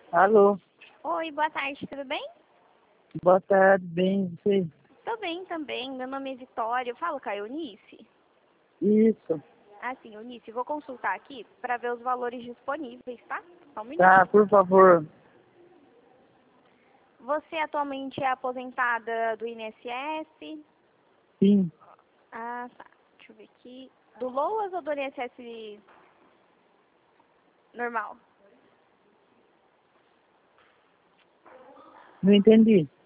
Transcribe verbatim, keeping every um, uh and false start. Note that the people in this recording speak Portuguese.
Alô, Oi, boa tarde, tudo bem? boa tarde, bem, você? Tô bem também, meu nome é Vitória, eu falo com a Eunice. Isso, Assim, Eunice, vou consultar aqui para ver os valores disponíveis, tá? Só um tá, minutinho. por favor. Você atualmente é aposentada do I N S S? Sim, Ah, tá. Deixa eu ver aqui. Do LOAS ou do I N S S normal? não entendi.